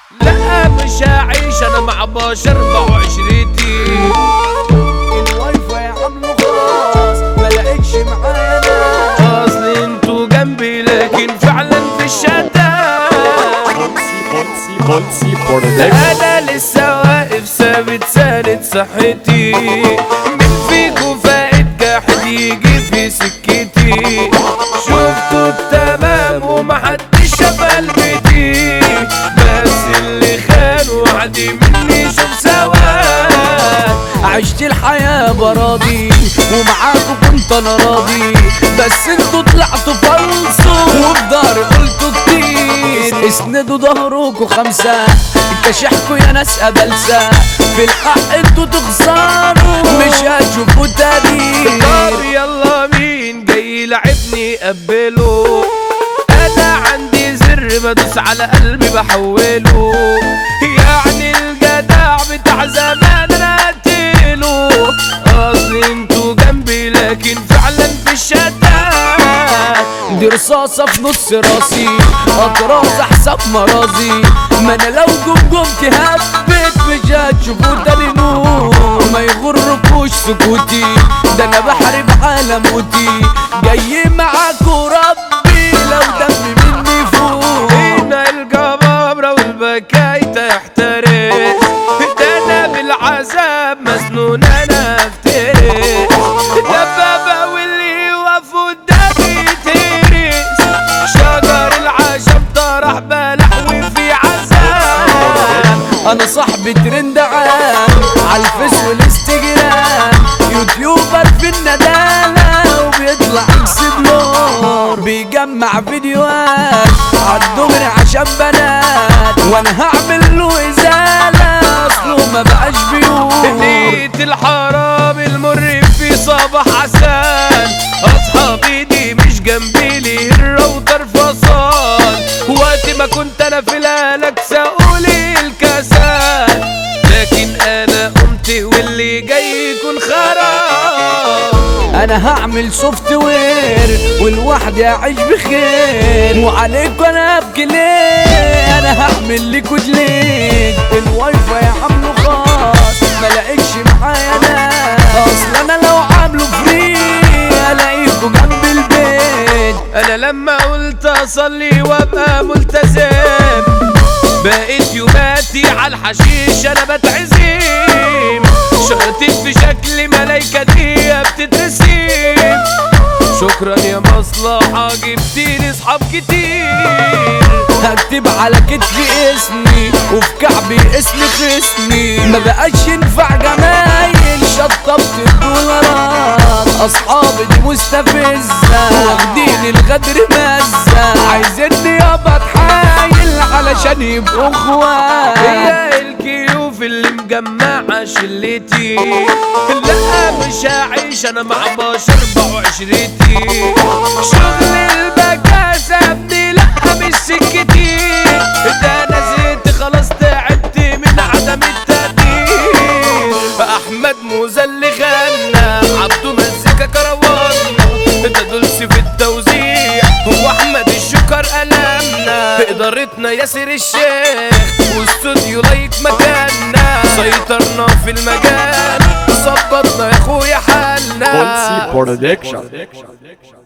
لا مش هعيش انا مع بشر بعشرتي. الواي فاي عامله خلاص ملقتش معايا ناس. اصل انتوا جنبي لكن فعلا في الشتات. انا لسه واقف ثابت ساند صحتي. مين فيكوا فاقد جاحد يجي في سكتي؟ شفتوا التمام ومحدش شاف قلبتي، بس اللي خان وعدي مني شوف سواد. عشت الحياة براضي ومعاكوا كنت انا راضي، بس انتوا طلعتوا فلصوا وفي ضهري قلتوا كتير. اسندوا ظهركوا خمسة كشحكوا يا ناس قبلسة، في الحق انتوا تخسروا مش هتشوفوا تغيير. طب يلا مين جاي يلعبني قبله؟ انا عندي زر بدوس على قلبي بحوله، يعني الجدع بتاع زمان انا قتله. اصل انتوا جنبي لكن فعلا في الشتات. دي رصاصة في نص راسي اطراز حساب مرازي، ما انا لو جم تهبت مش هتشوفوا تاني نور. ما يغركوش سكوتي ده انا بحارب على موتي، جاي معاكوا ربي لو دمي مني فوق. هنا الجبابرة والبكاية يحترس، ده انا بالعذاب مسنون انا افترس. دبابة واللي يوقف قدامي يتهرس، شجر العشب طرح بلح وفي عذاب. انا صاحبي ترند عام عالفيس والانستجرام، يوتيوبر في الندالة وبيطلع اكسبلور، بيجمع فيديوهات عالدغري عشان بنات، وانا هعمل له ازالة اصله ما بقاش بيقول. لقيت الحرام المر في صباح عسان، اصحابي دي مش جنبي لي الراوتر فصال. وقت ما كنت انا في الهلك سأقولي الكسال، لكن انا قمت واللي جاي يكون خراب. انا هعمل سوفت وير ولوحدي اعيش بخير، وعليكوا انا ابكي ليه؟ انا هعمل لكوا دليل. الواي فاي عامله خاص ملقتش معايا ناس، اصل انا لو عامله فري الاقيكوا جنب البيت. انا لما قلت اصلي وابقى ملتزم، بقيت يوماتي عالحشيش انا بتعزم. شغلتك في شكل ملايكة دي بتترسم، شكرا يا مصلحة جبتيلي اصحاب كتير. هكتب على كتفي اسمي وفي كعبي اسم خصمي، ما بقاش ينفع جمايل شطبت الدولارات. اصحابي دي مستفزة واخدين الغدر مزة، عايزيني ابقى اتحايل علشان يبقوا اخوات. هي الكيوف اللي مجمعة شلتي، لا مش هعيش انا مع بشر بعشرتي. شغل البكا سابني لا مش سكتي، ده انا زهقت خلاص تعبت من عدم التقدير. احمد موزة اللي غنى عبده مزيكا كروان، ده دولسي في التوزيع واحمد الشكر قلمنا، في ادارتنا ياسر الشيخ واستوديو لايك مكاننا. سيطرنا في المجال وظبطنا يا اخويا حالنا. Production.